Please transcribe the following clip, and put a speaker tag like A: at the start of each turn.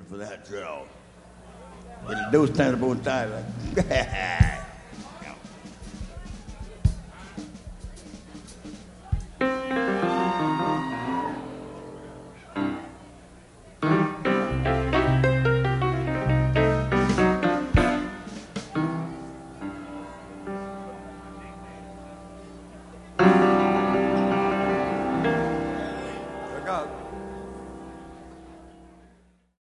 A: for that, you know. But those times about time, like,